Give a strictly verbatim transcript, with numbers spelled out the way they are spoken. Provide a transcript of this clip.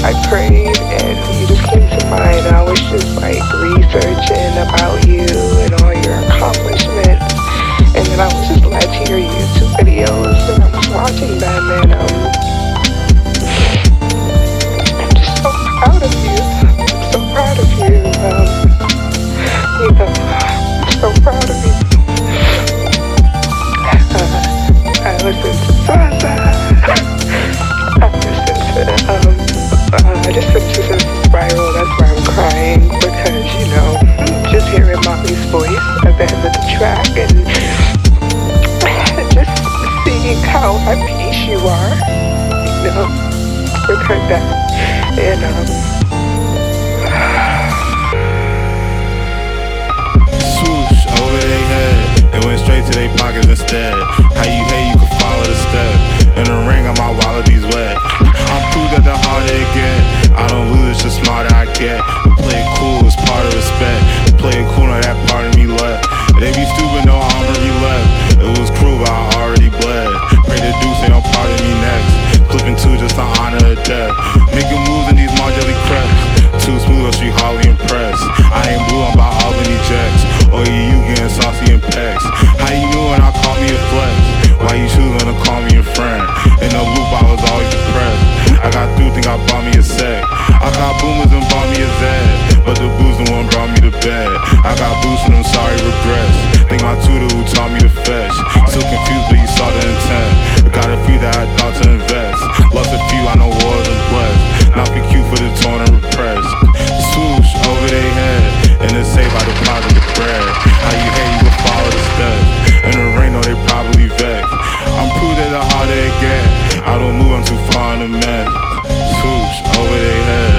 I prayed and you just came to mind. I was just like researching about you and all your accomplishments. And then I was just led to your YouTube videos and I was watching them and um, I'm just so proud of you. I'm so proud of you. Um, you know, I'm so proud of you. Uh, I listened to Zaza. I listened to, um, uh, I just listened to Spiral. That's why I'm crying because, you know, just hearing Mommy's voice at the end of the track and just seeing how at peace you are, you know, with her dad. And, um, swoosh over their head, it went straight to their pockets instead. How you hate, you can follow the step. In the ring, on my wallabies wet. I'm proved that the harder it get, I don't lose, it's the smarter I get. Play it cool, it's part of respect. Play it cool, now that part of me left. They be stupid, no armory left. It was cruel, but I already bled. Pray to do say I'm part of me next. Flipping two just to honor her death. Making moves in these Marjorie crests. Too smooth, she hardly impressed. I ain't blue, I'm about Albany Jets. Oh yeah, you getting saucy and pecs. How you knew when I call me a flex? Why you choosing to call me a friend? In the loop, I was always depressed. I got through, think I bought me a sec. I got boomers and bought me a Zed. But the booze the one brought me to bed. I got boosts from them sorry regrets. Think my tutor who taught me to fetch. Still confused, but you saw the intent. Got a few that I thought to invest. Lost a few, I know wars and blessed. Not be cute for the torn and repressed. Swoosh over their head. And it's safe, I deposit the bread. How you hate, you can follow the steps. In the rain, no, they probably vex. I'm proof that the harder it get, I don't move, I'm too far in the mess. Swoosh over their head.